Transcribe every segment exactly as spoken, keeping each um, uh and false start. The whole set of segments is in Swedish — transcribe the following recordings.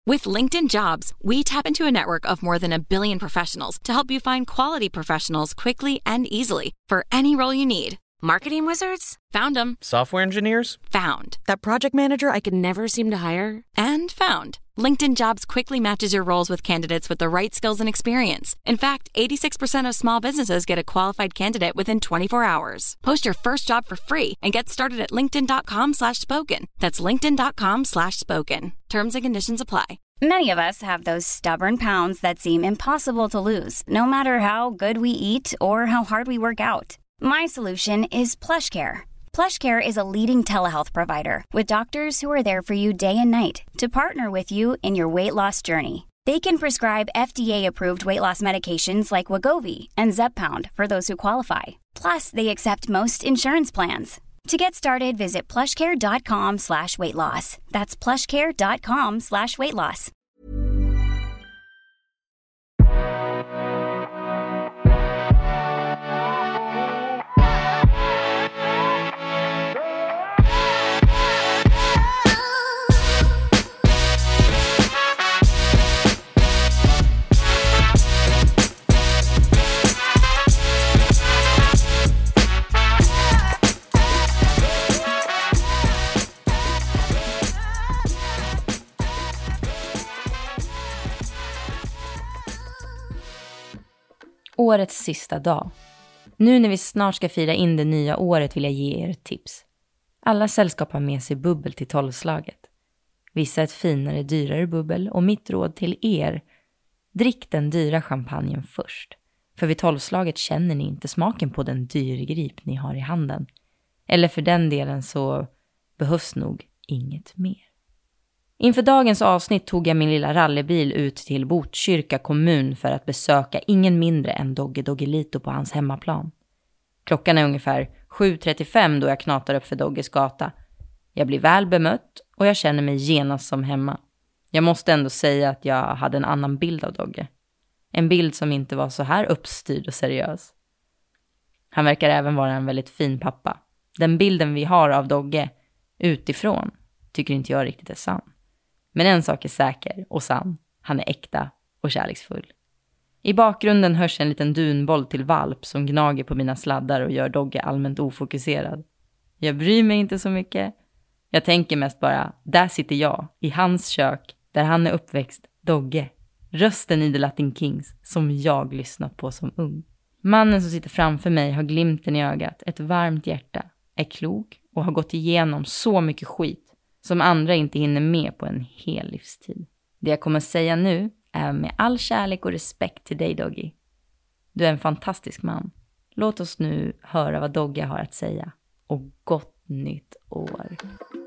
With LinkedIn Jobs, we tap into a network of more than a billion professionals to help you find quality professionals quickly and easily for any role you need. Marketing wizards? Found them. Software engineers? Found. That project manager I could never seem to hire? And found. LinkedIn Jobs quickly matches your roles with candidates with the right skills and experience. In fact, eighty-six percent of small businesses get a qualified candidate within twenty-four hours. Post your first job for free and get started at linkedin.com slash spoken. That's linkedin.com slash spoken. Terms and conditions apply. Many of us have those stubborn pounds that seem impossible to lose, no matter how good we eat or how hard we work out. My solution is PlushCare. PlushCare is a leading telehealth provider with doctors who are there for you day and night to partner with you in your weight loss journey. They can prescribe F D A-approved weight loss medications like Wegovy and Zepbound for those who qualify. Plus, they accept most insurance plans. To get started, visit plushcare.com slash weight loss. That's plushcare.com slash weight loss. Årets sista dag. Nu när vi snart ska fira in det nya året vill jag ge er ett tips. Alla sällskap har med sig bubbel till tolvslaget. Vissa ett finare, dyrare bubbel och mitt råd till er. Drick den dyra champagnen först. För vid tolvslaget känner ni inte smaken på den dyrgrip ni har i handen. Eller för den delen så behövs nog inget mer. Inför dagens avsnitt tog jag min lilla rallybil ut till Botkyrka kommun för att besöka ingen mindre än Dogge Doggelito på hans hemmaplan. Klockan är ungefär sju trettiofem då jag knatar upp för Dogges gata. Jag blir väl bemött och jag känner mig genast som hemma. Jag måste ändå säga att jag hade en annan bild av Dogge. En bild som inte var så här uppstyrd och seriös. Han verkar även vara en väldigt fin pappa. Den bilden vi har av Dogge utifrån tycker inte jag riktigt är sann. Men en sak är säker och sann. Han är äkta och kärleksfull. I bakgrunden hörs en liten dunboll till valp som gnager på mina sladdar och gör Dogge allmänt ofokuserad. Jag bryr mig inte så mycket. Jag tänker mest bara, där sitter jag i hans kök där han är uppväxt, Dogge. Rösten i The Latin Kings som jag lyssnat på som ung. Mannen som sitter framför mig har glimten i ögat, ett varmt hjärta, är klok och har gått igenom så mycket skit som andra inte hinner med på en hel livstid. Det jag kommer säga nu är med all kärlek och respekt till dig, Doggy. Du är en fantastisk man. Låt oss nu höra vad Dogge har att säga. Och gott nytt år.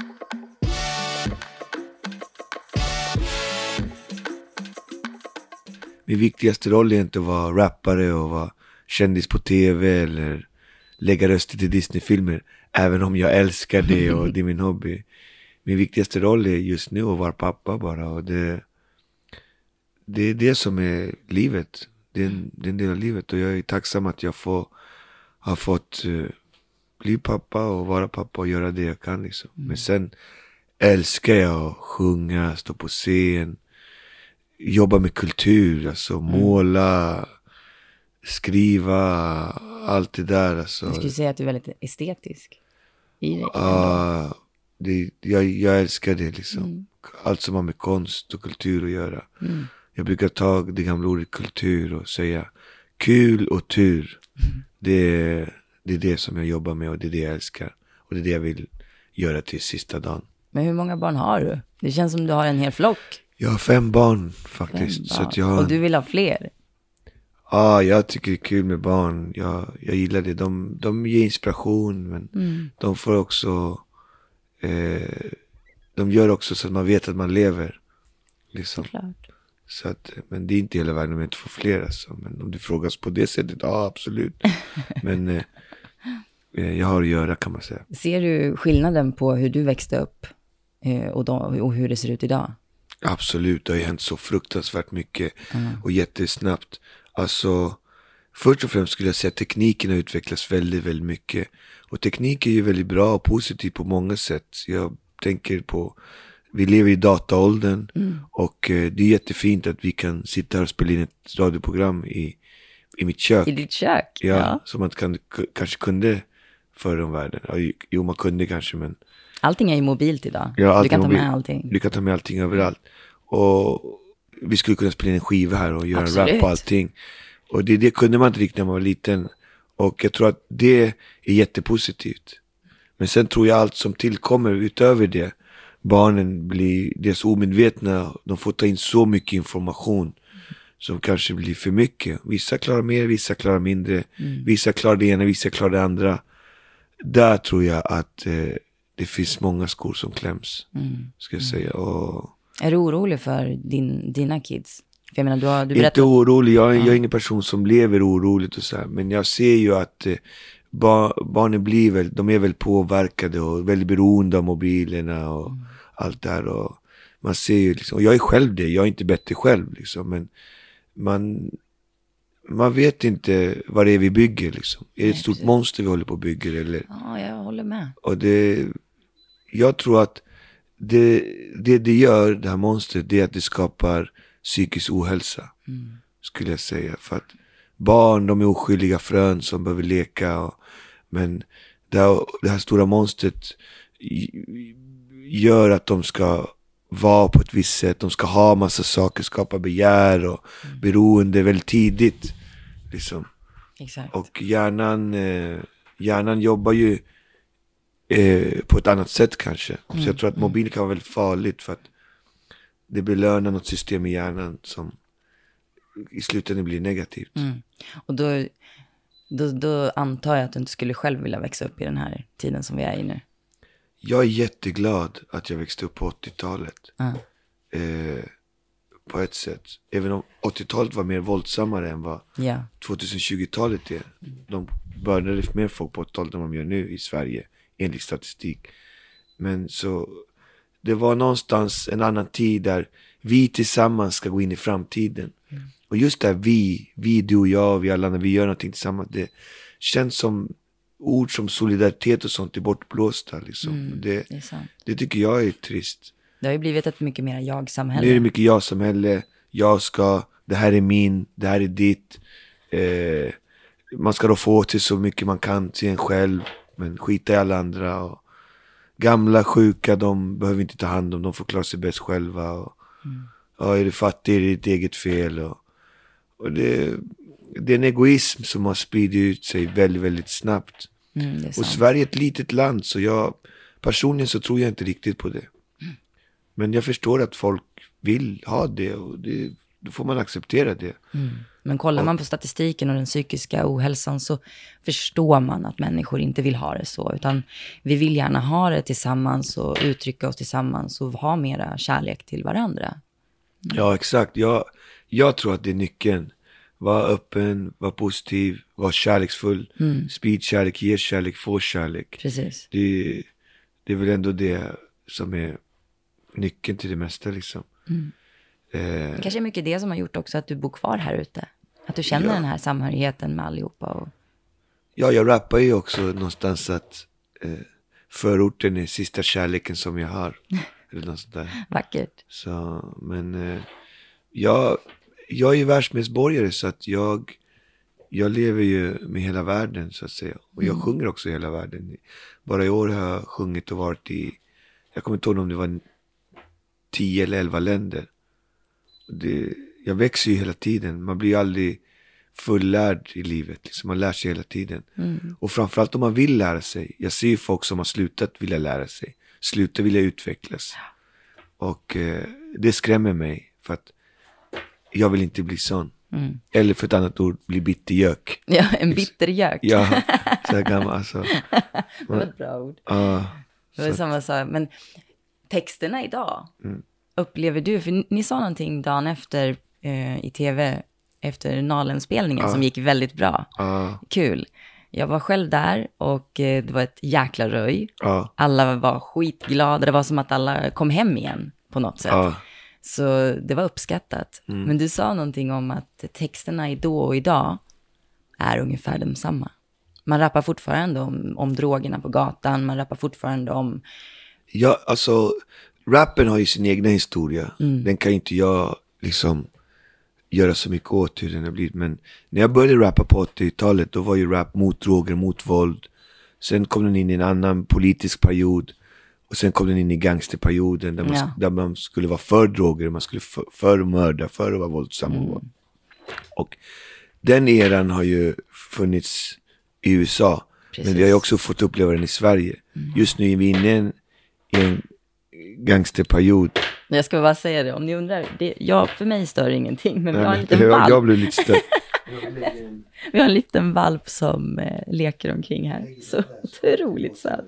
Min viktigaste roll är inte att vara rappare och vara kändis på tv eller lägga röster till Disney-filmer. Även om jag älskar det och det är min hobby. Min viktigaste roll är just nu att vara pappa bara. Och det, det är det som är livet. Det är, en, det är en del av livet. Och jag är tacksam att jag får, har fått uh, bli pappa och vara pappa och göra det jag kan. Liksom. Mm. Men sen älskar jag att sjunga, stå på scen. Jobba med kultur. Alltså mm. måla, skriva, allt det där. Alltså. Jag skulle säga att du är väldigt estetisk. I det. Uh, det, jag, jag älskar det liksom. Mm. Allt som har med konst och kultur att göra. Mm. Jag brukar ta det gamla ordet kultur och säga kul och tur. Mm. Det, det är det som jag jobbar med och det är det jag älskar. Och det är det jag vill göra till sista dagen. Men hur många barn har du? Det känns som du har en hel flock. Jag har fem barn faktiskt. Fem barn. Så att jag har... Och du vill ha fler? Ja, ah, jag tycker det är kul med barn. Jag, jag gillar det. De, de ger inspiration men mm. de får också... Eh, de gör också så att man vet att man lever. Liksom. Klart. Så att, men det är inte hela världen om jag inte får fler. Alltså. Men om du frågas på det sättet, ja absolut. Men eh, jag har att göra kan man säga. Ser du skillnaden på hur du växte upp eh, och, då, och hur det ser ut idag? Absolut, det har hänt så fruktansvärt mycket mm. och jättesnabbt. Alltså, först och främst skulle jag säga att tekniken har utvecklats väldigt, väldigt mycket. Och teknik är ju väldigt bra och positiv på många sätt. Jag tänker på vi lever i dataåldern Mm. och eh, det är jättefint att vi kan sitta här och spela in ett radioprogram i, i mitt kök. I ditt kök? Ja, Ja. som man kan, k- kanske kunde förr om världen. Ja, jo, man kunde kanske, men Allting är ju mobilt idag. Ja, allting du kan ta mobil. med allting. Du kan ta med allting överallt. Och vi skulle kunna spela in en skiva här och göra Absolut. en rap och allting. Och det, det kunde man inte riktigt när man var liten. Och jag tror att det är jättepositivt. Men sen tror jag allt som tillkommer utöver det. Barnen blir deras omedvetna. De får ta in så mycket information som kanske blir för mycket. Vissa klarar mer, vissa klarar mindre. Mm. Vissa klarar det ena, vissa klarar det andra. Där tror jag att eh, det finns många skor som kläms. Mm. Ska jag säga. Och Är du orolig för din, dina kids? För jag menar, du, har, du inte berättar... orolig, jag, Ja. jag är ingen person som lever oroligt och så här. Men jag ser ju att eh, bar, barnen blir väl, de är väl påverkade och väldigt beroende av mobilerna och Mm. allt där. Och man ser ju liksom, och jag är själv det, jag är inte bättre själv liksom. Men man, man vet inte vad det är vi bygger liksom. Är det ett Nej, stort precis. monster vi håller på och bygger eller? Ja, jag håller med. Och det, jag tror att det, det det gör, det här monstret, det är att det skapar psykisk ohälsa. Mm. Skulle jag säga. För att barn, de är oskyldiga frön som behöver leka. Och, men det här, det här stora monstret i- gör att de ska vara på ett visst sätt. De ska ha massa saker, skapa begär och Mm. beroende väldigt tidigt. Liksom. Exakt. Och hjärnan, eh, hjärnan jobbar ju eh, på ett annat sätt kanske. Mm, Så jag tror att mobil kan vara väldigt farligt för att det belönar något system i hjärnan som i slutändan blir negativt. Mm. Och då, då, då antar jag att du inte skulle själv vilja växa upp i den här tiden som vi är i nu. Jag är jätteglad att jag växte upp på åttiotalet. Ja. Eh, på ett sätt. Även om åttiotalet var mer våldsammare än vad Ja. tjugohundratjugotalet är. De började mer folk på åttiotalet än vad de gör nu i Sverige. Enligt statistik. Men så det var någonstans en annan tid där vi tillsammans ska gå in i framtiden. Mm. Och just där vi, vi, du och jag, vi alla, när vi gör någonting tillsammans, det känns som ord som solidaritet och sånt är bortblåsta liksom. Mm, det, det är sant. det tycker jag är trist. Det har ju blivit ett mycket mer jag-samhälle. Nu är det mycket jag-samhälle, jag ska, det här är min, det här är ditt. Eh, man ska då få till så mycket man kan till en själv, men skita i alla andra. Och gamla, sjuka, de behöver inte ta hand om, de får klara sig bäst själva. Och, Mm. ja, är du fattig är det ditt eget fel. Och, och det, det är en egoism som har spridit ut sig väldigt, väldigt snabbt. Mm, det är Och sant. Sverige är ett litet land, så jag personligen så tror jag inte riktigt på det. Men jag förstår att folk vill ha det och det, då får man acceptera det. Mm. Men kollar man på statistiken och den psykiska ohälsan så förstår man att människor inte vill ha det så. Utan vi vill gärna ha det tillsammans och uttrycka oss tillsammans och ha mera kärlek till varandra. Ja, exakt. Jag, jag tror att det är nyckeln. Var öppen, var positiv, var kärleksfull. Mm. Sprid kärlek, ge kärlek, få kärlek. Precis. Det, det är väl ändå det som är nyckeln till det mesta liksom. Mm. Eh, Det kanske är mycket det som har gjort också att du bor kvar här ute. Att du känner Ja. den här samhörigheten med allihopa. Och... ja, jag rappar ju också någonstans att eh, förorten är sista kärleken som jag har. Eller något sånt där. Vackert. Så, men eh, jag, jag är ju världsmedborgare så att jag, jag lever ju med hela världen så att säga. Och jag sjunger också i hela världen. Bara i år har jag sjungit och varit i, jag kommer inte ihåg om det var tio eller elva länder. Det, jag växer ju hela tiden. Man blir ju aldrig fullärd i livet. Liksom. Man lär sig hela tiden. Mm. Och framförallt om man vill lära sig. Jag ser ju folk som har slutat vilja lära sig. Slutar vilja utvecklas. Och eh, det skrämmer mig. För att jag vill inte bli sån. Mm. Eller för ett annat ord, bli bittergök. Ja, en bittergök. Ja, så här gammal alltså. Det var ett bra ord. Ja, Det var så- samma sak. Men texterna idag, Mm. upplever du, för ni, ni sa någonting dagen efter eh, i tv, efter Nalenspelningen Ja. som gick väldigt bra. ja, Kul. Jag var själv där och eh, det var ett jäkla röj. ja, Alla var skitglada, det var som att alla kom hem igen på något sätt. ja. Så det var uppskattat. Mm. Men du sa någonting om att texterna i då och idag är ungefär de samma. Man rappar fortfarande om, om drogerna på gatan, man rappar fortfarande om... Ja, alltså rappen har ju sin egna historia. Mm. Den kan inte jag liksom göra så mycket åt hur den har blivit. Men när jag började rappa på åttiotalet, då var ju rap mot droger, mot våld. Sen kom den in i en annan politisk period. Och sen kom den in i gangsterperioden där man, Ja. där man skulle vara för droger, man skulle för, för mörda, för att vara våldsam. Mm. Och, och den eran har ju funnits i U S A. Precis. Men vi har ju också fått uppleva den i Sverige. Mm. Just nu är vi inne i en, i en gangsterperiod. Jag ska bara säga det, om ni undrar. Det, jag, för mig stör ingenting, men vi har en liten jag, valp. jag blev lite stött. Vi har en liten valp som eh, leker omkring här. Så otroligt söt.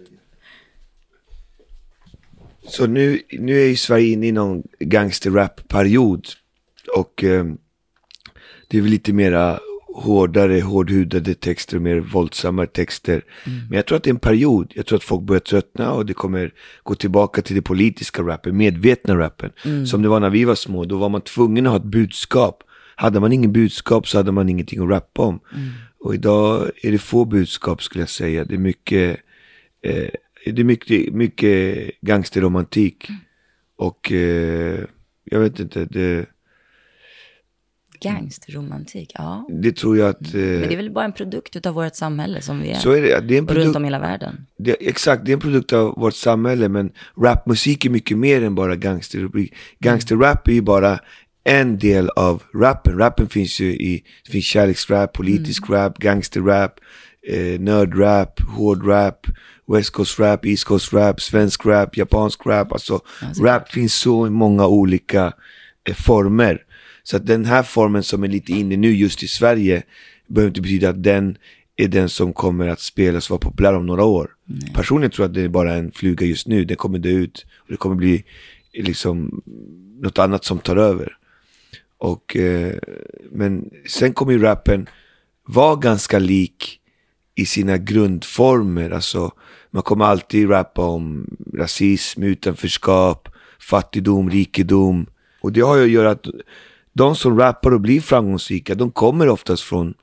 Så nu, nu är ju Sverige inne i någon gangsterrap-period. Och eh, det är väl lite mera hårdare, hårdhudade texter och mer våldsammare texter. Mm. Men jag tror att det är en period. Jag tror att folk börjar tröttna och det kommer gå tillbaka till det politiska rappen, medvetna rappen. Mm. Som det var när vi var små. Då var man tvungen att ha ett budskap. Hade man ingen budskap så hade man ingenting att rappa om. Mm. Och idag är det få budskap, skulle jag säga. Det är mycket... Eh, Det är mycket, mycket gangsterromantik. Mm. Och eh, jag vet inte, det... Gangsterromantik, ja. Det tror jag att... Eh, Men det är väl bara en produkt av vårt samhälle som vi är. Så är det. Det är en produkt, runt om i hela världen. Det, exakt, det är en produkt av vårt samhälle. Men rapmusik är mycket mer än bara gangster. Gangsterrap är ju bara en del av rappen. Rappen finns ju i... Det finns kärleksrap, politisk mm. rap, gangsterrap, eh, nördrap, hårdrap, West Coast rap, East Coast rap, svensk rap, japansk rap. Alltså, alltså rap klart. Finns så i många olika eh, former. Så att den här formen som är lite inne nu just i Sverige behöver inte betyda att den är den som kommer att spelas och vara populär om några år. Nej. Personligen tror jag att det är bara en fluga just nu. Den kommer dö ut och det kommer bli liksom något annat som tar över. Och, eh, men sen kommer ju rappen vara ganska lik i sina grundformer. Alltså, man kommer alltid rappa om rasism, utanförskap, fattigdom, rikedom. Och det har ju att göra att de som rappar och blir framgångsrika, de kommer oftast från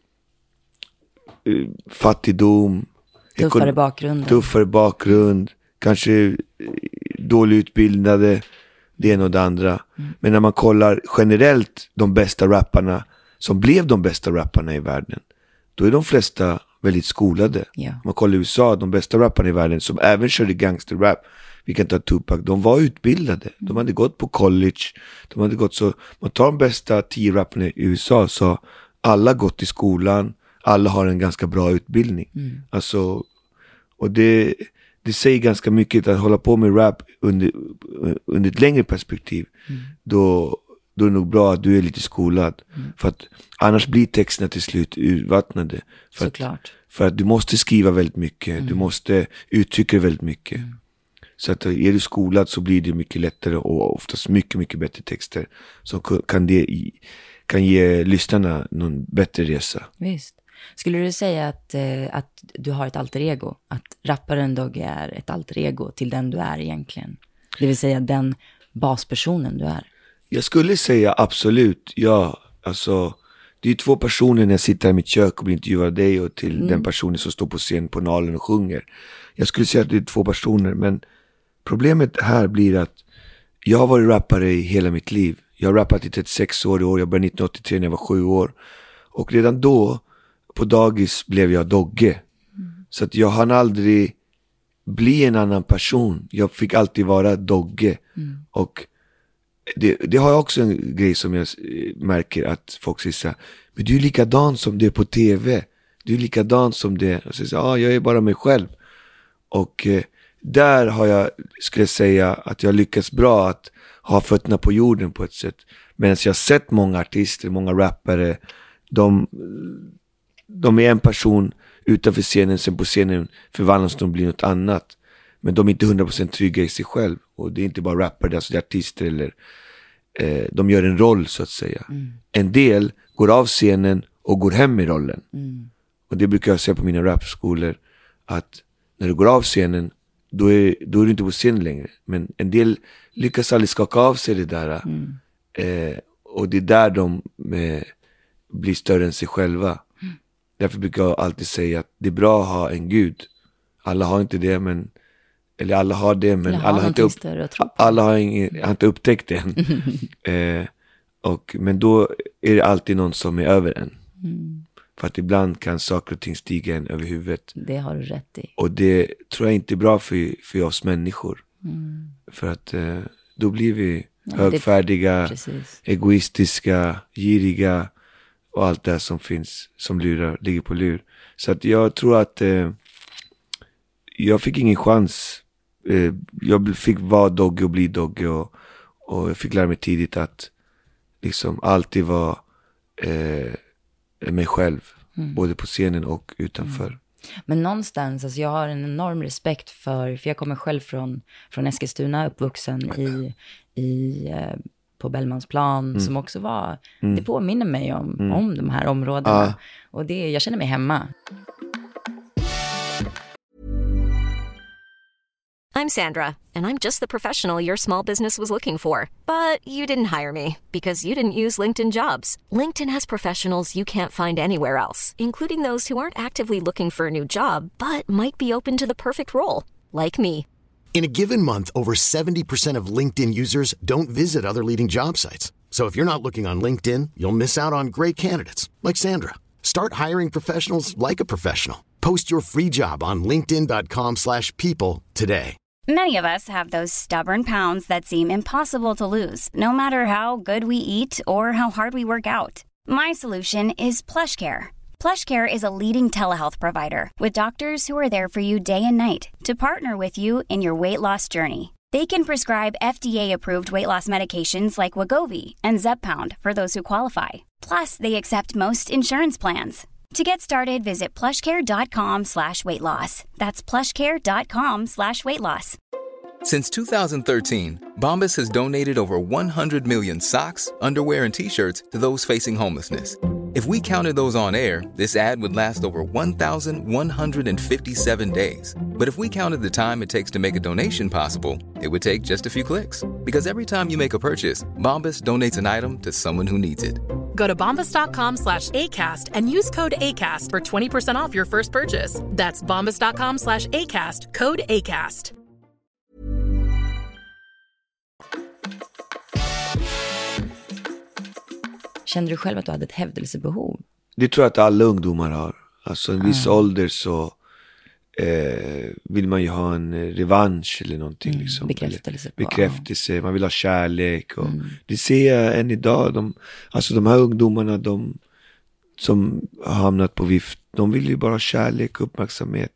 uh, fattigdom, tuffare bakgrund, tuffare bakgrund, kanske dåligt utbildade, det ena och det andra. Mm. Men när man kollar generellt de bästa rapparna som blev de bästa rapparna i världen, då är de flesta väldigt skolade. Ja. Man kollar i U S A, de bästa rapparna i världen som även körde gangsterrap, vi kan ta Tupac, de var utbildade. Mm. De hade gått på college. De hade gått så, man tar de bästa tio rapparna i U S A, så alla gått i skolan, alla har en ganska bra utbildning. Mm. Alltså, och det, det säger ganska mycket att hålla på med rap under, under ett längre perspektiv. Mm. Då, då är det nog bra att du är lite skolad. Mm. För att annars blir texterna till slut urvattnade. För Såklart. Att, för att du måste skriva väldigt mycket. Mm. Du måste uttrycka väldigt mycket. Mm. Så att är du skolad så blir det mycket lättare och oftast mycket, mycket bättre texter som kan, det, kan ge lyssnarna någon bättre resa. Visst. Skulle du säga att, eh, att du har ett alter ego? Att rapparen Dogge är ett alter ego till den du är egentligen? Det vill säga den baspersonen du är? Jag skulle säga absolut, ja. Alltså, det är två personer när jag sitter i mitt kök och blir intervjuad av dig och till mm. den personen som står på scen på Nalen och sjunger. Jag skulle säga att det är två personer, men problemet här blir att jag har varit rappare i hela mitt liv. Jag har rappat i trettiosex år i år, jag började nittonhundraåttiotre när jag var sju år. Och redan då, på dagis, blev jag Dogge. Mm. Så att jag hann aldrig bli en annan person. Jag fick alltid vara Dogge. Mm. Och det, det har jag också en grej som jag märker att folk säger så här, men du är likadan som det är på tv. Du är likadan som det. Och så säger jag, ah, jag är bara mig själv. Och eh, där har jag, skulle jag säga, att jag lyckats bra att ha fötterna på jorden på ett sätt. Medan jag har sett många artister, många rappare, de, de är en person utanför scenen, sen på scenen förvandlas de blir något annat. Men de är inte hundra procent trygga i sig själv. Och det är inte bara rappare, alltså det är artister eller eh, de gör en roll så att säga. Mm. En del går av scenen och går hem i rollen. Mm. Och det brukar jag säga på mina rapskolor, att när du går av scenen, då är, då är du inte på scenen längre. Men en del lyckas aldrig skaka av sig det där. Mm. Eh, och det är där de eh, blir större än sig själva. Mm. Därför brukar jag alltid säga att det är bra att ha en gud. Alla har inte det, men Eller alla har det, men Eller har alla har inte, upp, alla har, ingen, har inte upptäckt det än. eh, och, men då är det alltid någon som är över en. Mm. För att ibland kan saker och ting stiga en över huvudet. Det har du rätt i. Och det tror jag inte är bra för, för oss människor. Mm. För att eh, då blir vi ja, högfärdiga, egoistiska, giriga och allt det som finns, som lurar, ligger på lur. Så att jag tror att eh, jag fick ingen chans. Eh, jag fick vara dogge och bli dogge och, och jag fick lära mig tidigt att liksom alltid vara eh, mig själv. Mm. Både på scenen och utanför. Mm. Men någonstans, alltså jag har en enorm respekt för, för jag kommer själv från, från Eskilstuna, uppvuxen i, i, eh, på Bellmansplan, mm. som också var, mm. det påminner mig om, mm. om de här områdena. Ah. Och det, jag känner mig hemma. I'm Sandra, and I'm just the professional your small business was looking for. But you didn't hire me because you didn't use LinkedIn Jobs. LinkedIn has professionals you can't find anywhere else, including those who aren't actively looking for a new job, but might be open to the perfect role, like me. In a given month, over seventy percent of LinkedIn users don't visit other leading job sites. So if you're not looking on LinkedIn, you'll miss out on great candidates, like Sandra. Start hiring professionals like a professional. Post your free job on linkedin.com slash people today. Many of us have those stubborn pounds that seem impossible to lose, no matter how good we eat or how hard we work out. My solution is PlushCare. PlushCare is a leading telehealth provider with doctors who are there for you day and night to partner with you in your weight loss journey. They can prescribe F D A-approved weight loss medications like Wegovy and Zepbound for those who qualify. Plus, they accept most insurance plans. To get started, visit plushcare.com slash weight loss. That's plushcare.com slash weight loss. Since two thousand thirteen, Bombas has donated over one hundred million socks, underwear, and T-shirts to those facing homelessness. If we counted those on air, this ad would last over one thousand one hundred fifty-seven days. But if we counted the time it takes to make a donation possible, it would take just a few clicks. Because every time you make a purchase, Bombas donates an item to someone who needs it. Go to bombas.com slash ACAST and use code ACAST for twenty percent off your first purchase. That's bombas.com slash ACAST, code ACAST. Kände du själv att du hade ett hävdelsebehov? Det tror jag att alla ungdomar har. Alltså en viss mm. ålder så eh, vill man ju ha en revansch eller någonting. Mm. Liksom. Bekräftelse. Eller, bekräftelse. Man vill ha kärlek. Och mm. det ser jag än idag. De, alltså de här ungdomarna de, som har hamnat på vift, de vill ju bara ha kärlek och uppmärksamhet.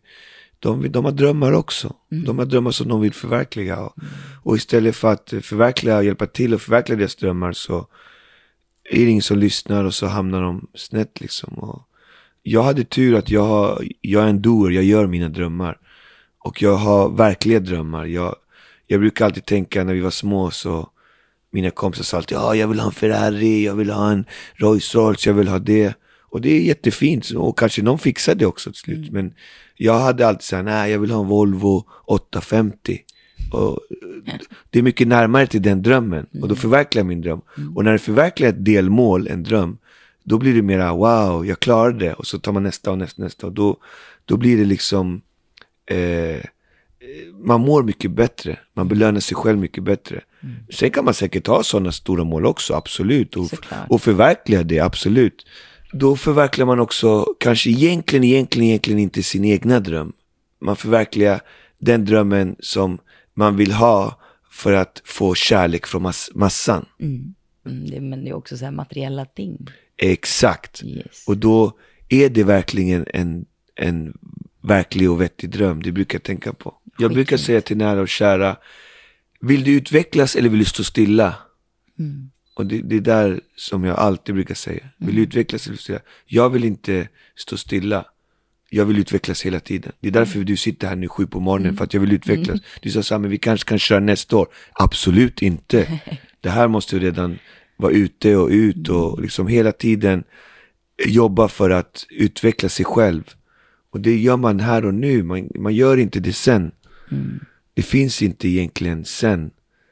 De, de har drömmar också. Mm. De har drömmar som de vill förverkliga. Och, mm. och istället för att förverkliga, hjälpa till och förverkliga deras drömmar så är det ingen som lyssnar och så hamnar de snett liksom. Och jag hade tur att jag, har, jag är en doer, jag gör mina drömmar. Och jag har verkliga drömmar. Jag, jag brukar alltid tänka när vi var små så mina kompisar sa alltid, ja jag vill ha en Ferrari, jag vill ha en Rolls Royce, jag vill ha det. Och det är jättefint och kanske någon fixar det också till slut. Mm. Men jag hade alltid sagt, nej jag vill ha en Volvo åttahundrafemtio. Och det är mycket närmare till den drömmen. Mm. Och då förverkligar jag min dröm. Mm. Och när du förverkligar ett delmål, en dröm, då blir det mera, wow, jag klarade det. Och så tar man nästa och nästa, nästa. Och då, då blir det liksom, eh, man mår mycket bättre. Man belönar sig själv mycket bättre. Mm. Sen kan man säkert ha sådana stora mål också, absolut. Och, och förverkliga det, absolut. Då förverkligar man också, kanske egentligen, egentligen, egentligen inte sin egna dröm. Man förverkligar den drömmen som man vill ha för att få kärlek från mass- massan. Mm. Mm, det, men det är också så här materiella ting. Exakt. Yes. Och då är det verkligen en, en verklig och vettig dröm. Det brukar jag tänka på. Jag Skitligt. brukar säga till nära och kära, vill du utvecklas eller vill du stå stilla? Mm. Och det, det är där som jag alltid brukar säga. Vill du utvecklas eller stå stilla? Jag vill inte stå stilla. Jag vill utvecklas hela tiden. Det är därför du sitter här nu sju på morgonen. Mm. För att jag vill utvecklas. Mm. Du sa så här, men vi kanske kan köra nästa år. Absolut inte. Det här måste redan vara ute och ut. Och liksom hela tiden jobba för att utveckla sig själv. Och det gör man här och nu. Man, man gör inte det sen. Mm. Det finns inte egentligen sen.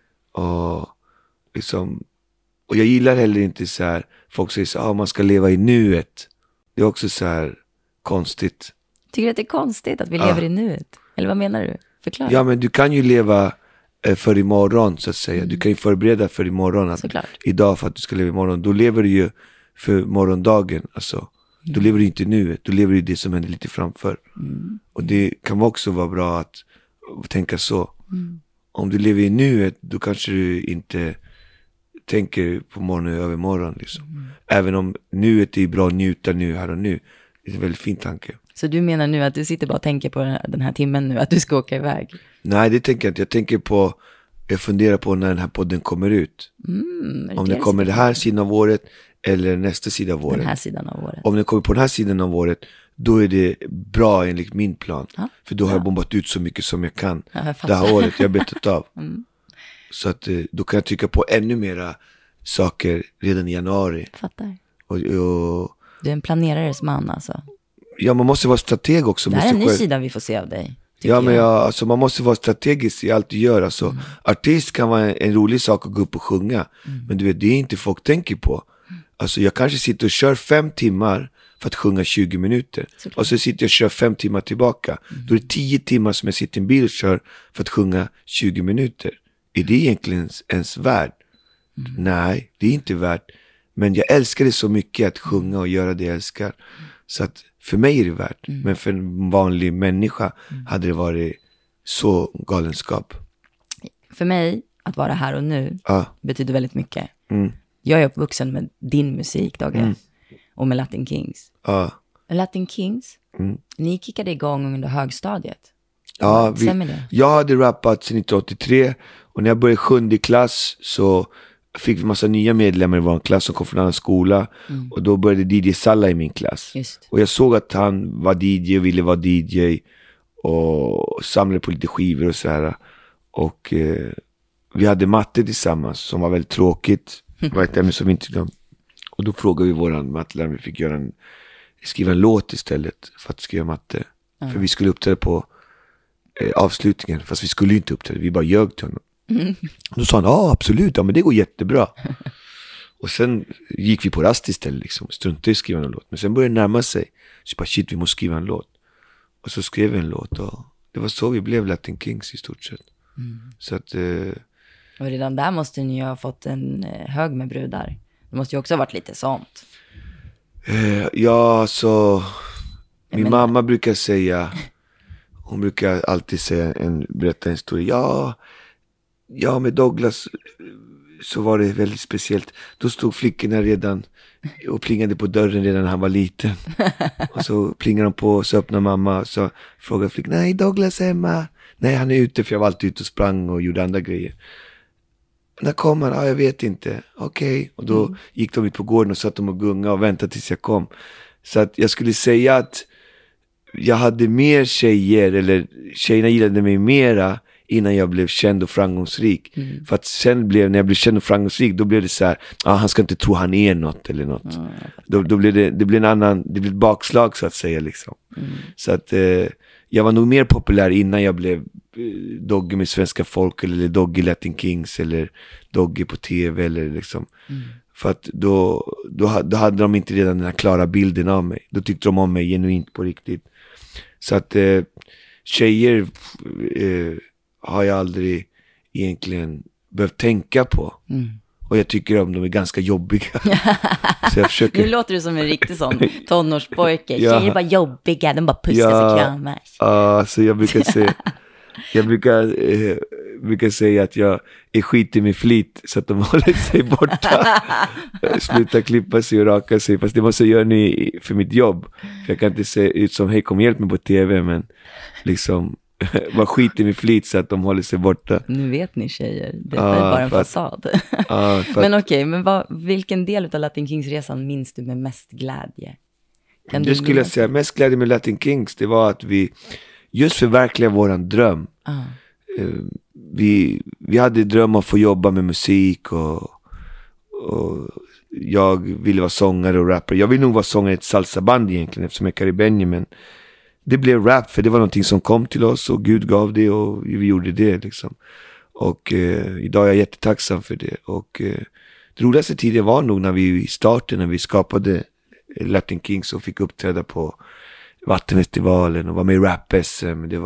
Och liksom... Och jag gillar heller inte så här, folk säger så här, ah, man ska leva i nuet. Det är också så här konstigt. Tycker du att det är konstigt att vi lever ah. i nuet? Eller vad menar du? Förklara. Ja, men du kan ju leva eh, för imorgon så att säga. Mm. Du kan ju förbereda för imorgon. Att, idag för att du ska leva imorgon. Då lever du ju för morgondagen. Alltså. Mm. Då lever du inte nu. Då lever du det som händer lite framför. Mm. Och det kan också vara bra att tänka så. Mm. Om du lever i nuet, då kanske du inte tänker på morgon och övermorgon. Liksom. Mm. Även om nuet är bra att njuta nu, här och nu. Det är en väldigt fin tanke. Så du menar nu att du sitter bara och tänker på den här timmen nu, att du ska åka iväg? Nej, det tänker jag inte. Jag tänker på, jag funderar på när den här podden kommer ut. Mm, om den kommer den här sidan av året eller nästa sida av året. Den här sidan av året. Om den kommer på den här sidan av året, då är det bra enligt min plan. Ja, för då har ja. jag bombat ut så mycket som jag kan. Ja, jag det här året jag har betat av. Mm. Så att då kan jag trycka på ännu mera saker redan i januari. Fattar. Och, och, du är en planerares man alltså. Ja, man måste vara strateg också. Det här är en ny sida vi får se av dig. Ja, men jag, alltså, man måste vara strategisk i allt du gör. Alltså, mm. Artist kan vara en, en rolig sak att gå upp och sjunga. Mm. Men du vet, det är inte folk tänker på. Mm. Alltså, jag kanske sitter och kör fem timmar för att sjunga tjugo minuter. Såklart. Och så sitter jag och kör fem timmar tillbaka. Mm. Då är det tio timmar som jag sitter i en bil och kör för att sjunga tjugo minuter. Är det egentligen ens, ens värt? Mm. Nej, det är inte värt. Men jag älskar det så mycket att sjunga och göra det jag älskar. Så att för mig är det värt. Mm. Men för en vanlig människa mm. hade det varit så galenskap. För mig, att vara här och nu ah. betyder väldigt mycket. Mm. Jag är uppvuxen med din musik, Dogge. Mm. Och med Latin Kings. Ah. Latin Kings, mm. ni kickade igång under högstadiet. Ja, vi, jag hade rappat sedan nittonhundraåttiotre. Och när jag började sjunde klass så fick vi massa nya medlemmar i vår klass som kom från en annan skola. Mm. Och då började D J Salla i min klass. Just. Och jag såg att han var D J och ville vara D J. Och samlade på lite skivor och så här. Och eh, vi hade matte tillsammans som var väldigt tråkigt. Det var ett ämne som vi inte glömde. Och då frågade vi våran mattelärare om vi fick göra en, skriva en låt istället för att skriva matte. Mm. För vi skulle uppträda på eh, avslutningen. Fast vi skulle ju inte uppträda, vi bara ljög till honom. Mm. Då sa han, ja absolut, ja men det går jättebra. Och sen gick vi på rast istället liksom, struntade i att skriva en låt. Men sen började det närma sig. Så bara shit, vi måste skriva en låt. Och så skrev vi en låt och det var så vi blev Latin Kings i stort sett. Mm. Så att eh, och redan där måste ni ju ha fått en eh, hög med brudar. Det måste ju också ha varit lite sånt. eh, Ja, så min men... mamma brukar säga, hon brukar alltid säga en, berätta en historia. Ja, Ja, med Douglas så var det väldigt speciellt. Då stod flickorna redan och plingade på dörren redan när han var liten. Och så plingade de på och så öppnade mamma och så frågade flickorna, nej Douglas är hemma. Nej, han är ute, för jag var alltid ute och sprang och gjorde andra grejer. När kom han? Ja, jag vet inte. Okej. Okay. Och då mm. gick de ut på gården och satt de och gunga och väntade tills jag kom. Så att jag skulle säga att jag hade mer tjejer, eller tjejerna gillade mig mera innan jag blev känd och framgångsrik. Mm. För att sen blev, när jag blev känd och framgångsrik, då blev det så här, ah, han ska inte tro han är något eller något. Mm. Då, då blev det, det blev en annan, det blev ett bakslag så att säga liksom. Mm. Så att eh, jag var nog mer populär innan jag blev eh, Dogge med svenska folk, eller Dogge Latin Kings, eller Dogge på tv eller liksom. Mm. För att då, då, då hade de inte redan den här klara bilden av mig. Då tyckte de om mig genuint på riktigt. Så att eh, tjejer eh, har jag aldrig egentligen behövt tänka på. Mm. Och jag tycker om de är ganska jobbiga. Så jag försöker... Nu låter du som en riktig sån tonårspojke. Ja. Tjejer är bara jobbiga, de bara pussas ja. och kramas. Ja, så jag brukar säga jag brukar, eh, brukar säga att jag är skit i min flit så att de håller sig borta. Sluta klippa sig och raka sig. Fast det måste jag göra nu för mitt jobb. För jag kan inte se ut som, hej kom hjälp mig på tv, men liksom bara skit i min flit så att de håller sig borta. Nu vet ni tjejer, detta ah, är bara en fasad. Ah, men okej, okay, men vad, vilken del av Latin Kings-resan minns du med mest glädje? Kan det skulle jag säga, mest glädje med Latin Kings, det var att vi just förverkliga våran dröm. Ah. Vi, vi hade dröm att få jobba med musik och, och jag ville vara sångare och rappare. Jag vill nog vara sångare i ett salsaband egentligen eftersom jag är karibenj, men det blev rap för det var någonting som kom till oss och Gud gav det och vi gjorde det liksom. Och eh, idag är jag jättetacksam för det. Och eh, det roligaste tiden var nog när vi i starten, när vi skapade Latin Kings och fick uppträda på Vattenfestivalen och var med i Rap-S M. Det var,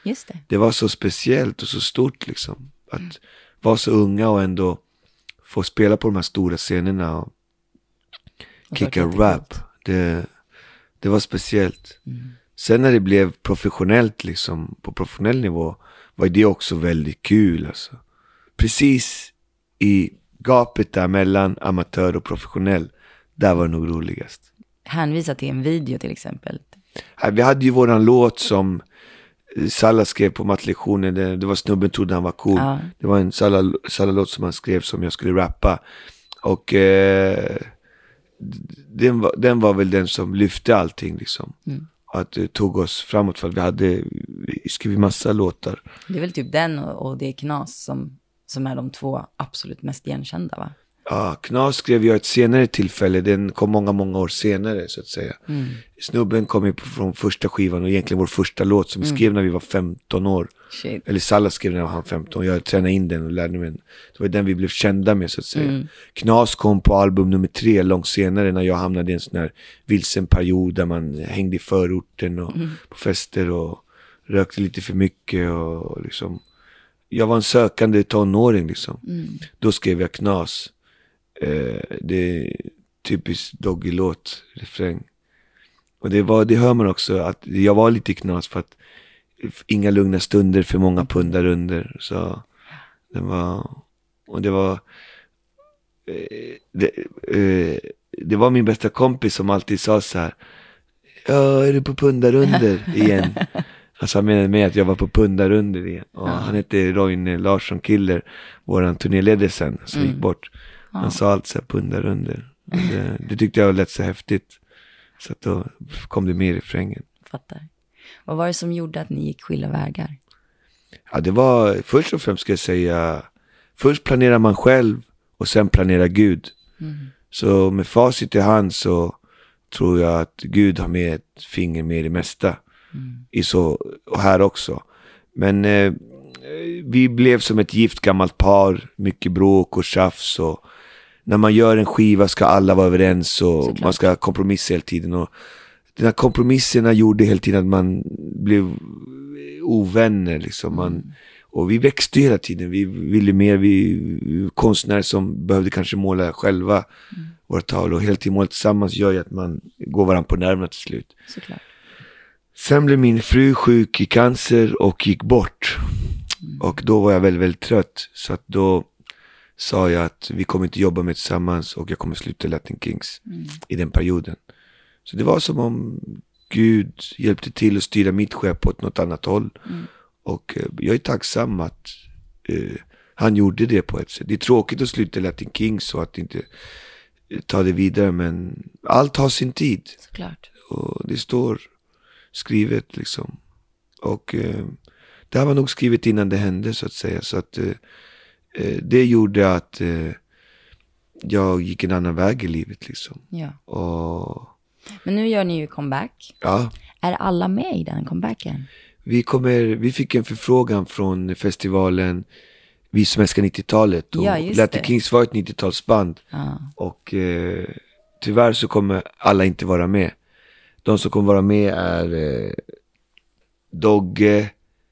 Just det. Det var så speciellt och så stort liksom. Att mm. vara så unga och ändå få spela på de här stora scenerna och, och kicka rap. Det, det var speciellt. Mm. Sen när det blev professionellt liksom, på professionell nivå, var det också väldigt kul alltså. Precis i gapet där mellan amatör och professionell, där var det nog roligast. Hänvisa till en video till exempel. Vi hade ju våran låt som Salla skrev på mattlektionen. Det, det var Snubben trodde han var cool. Ja. Det var en Salla, Salla-låt som han skrev som jag skulle rappa. Och eh, den, var, den var väl den som lyfte allting liksom. Mm. Att det tog oss framåt för att vi hade vi skrev massa låtar. Det är väl typ den och, och det är Knas som, som är de två absolut mest igenkända, va? Ja, Knas skrev jag ett senare tillfälle. Den kom många, många år senare så att säga. Mm. Snubben kom ju från första skivan och egentligen vår första låt som vi skrev mm. när vi var femton år. Shit. Eller Salla skrev när han var femton. Jag tränade in den och lärde mig. Det var den vi blev kända med så att säga. Mm. Knas kom på album nummer tre långt senare när jag hamnade i en sån här vilsen period där man hängde i förorten och mm. på fester och rökte lite för mycket och liksom. Jag var en sökande tonåring liksom. Mm. Då skrev jag Knas. Eh, det är typiskt Doggy-låt, refräng. Och det, var, det hör man också att jag var lite knas för att inga lugna stunder för många pundar under. Så det var, och det var eh, det, eh, det var min bästa kompis som alltid sa så här: ja, är du på pundar under igen? Alltså han menade med att jag var på pundar under igen. Och ja. Han hette Roine Larsson Killer, våran turnéledare sen, som mm. gick bort. Han ja. sa allt så här pundar under. Det, det tyckte jag var lätt så häftigt. Så att då kom det mer i frängen. Fattar. Vad var det som gjorde att ni gick skilda vägar? Ja, det var först och främst ska jag säga, först planerar man själv och sen planerar Gud. Mm. Så med facit i hand så tror jag att Gud har med ett finger med i det mesta. Mm. I så, och här också. Men eh, vi blev som ett gift gammalt par. Mycket bråk och tjafs och när man gör en skiva ska alla vara överens och såklart. Man ska kompromissa hela tiden. Och den här kompromisserna gjorde hela tiden att man blev ovänner. Liksom. Man, mm. Och vi växte hela tiden. Vi ville mer. Vi konstnärer som behövde kanske måla själva mm. våra tavlor. Och hela tiden måla tillsammans gör ju att man går varandra på nerverna till slut. Såklart. Sen blev min fru sjuk i cancer och gick bort. Mm. Och då var jag väldigt, väldigt trött. Så att då sa jag att vi kommer inte jobba med tillsammans och jag kommer sluta Latin Kings mm. i den perioden. Så det var som om Gud hjälpte till att styra mitt skepp på ett något annat håll. Mm. Och eh, jag är tacksam att eh, han gjorde det på ett sätt. Det är tråkigt att sluta Latin Kings och att inte eh, ta det vidare, men allt har sin tid. Såklart. Och det står skrivet liksom. Och eh, det här var nog skrivet innan det hände så att säga. Så att eh, det gjorde att eh, jag gick en annan väg i livet liksom. Ja. Och, men nu gör ni ju comeback. Ja. Är alla med i den comebacken? Vi, kommer, vi fick en förfrågan från festivalen Vi som älskar nittiotalet. Och ja, just Latin det. Kings var ett nittiotalsband. Ja. Och eh, tyvärr så kommer alla inte vara med. De som kommer vara med är eh, Dogge,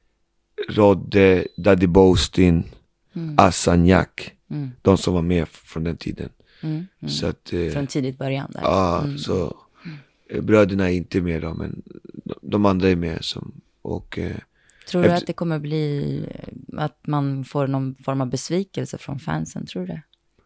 Rodde, Daddy Boastin, Mm. Assan Jack, mm. de som var med från den tiden. Mm. Mm. Så att, eh, från tidigt början där. Ja, mm. så eh, bröderna är inte med då, men de, de andra är med. Som, och, eh, tror du efter... att det kommer bli att man får någon form av besvikelse från fansen, tror du det?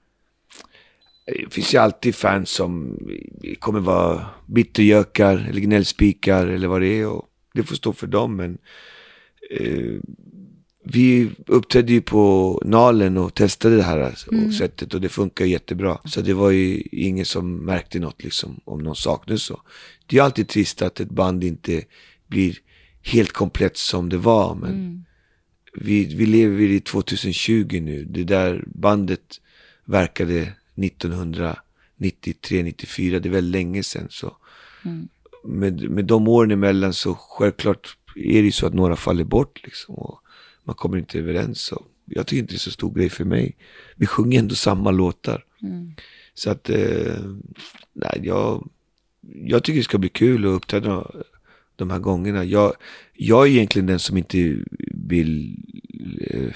Det finns ju alltid fans som kommer vara bitterjökar eller gnällspikar eller vad det är, och det får stå för dem, men eh, vi uppträdde ju på Nalen och testade det här alltså, mm. sättet, och det funkar jättebra. Så det var ju ingen som märkte något liksom, om någon saknade så. Det är alltid trist att ett band inte blir helt komplett som det var, men mm. vi, vi lever i tjugohundratjugo nu. Det där bandet verkade nittonhundranittiotre nittiofyra, det är väl länge sedan. Så. Mm. Med, med de åren emellan så självklart är det ju så att några faller bort liksom, och man kommer inte överens. Så jag tycker inte det är så stor grej för mig. Vi sjunger ändå samma låtar. Mm. Så att eh, nej, jag, jag tycker det ska bli kul att uppträda de här gångerna. Jag, jag är egentligen den som inte vill eh,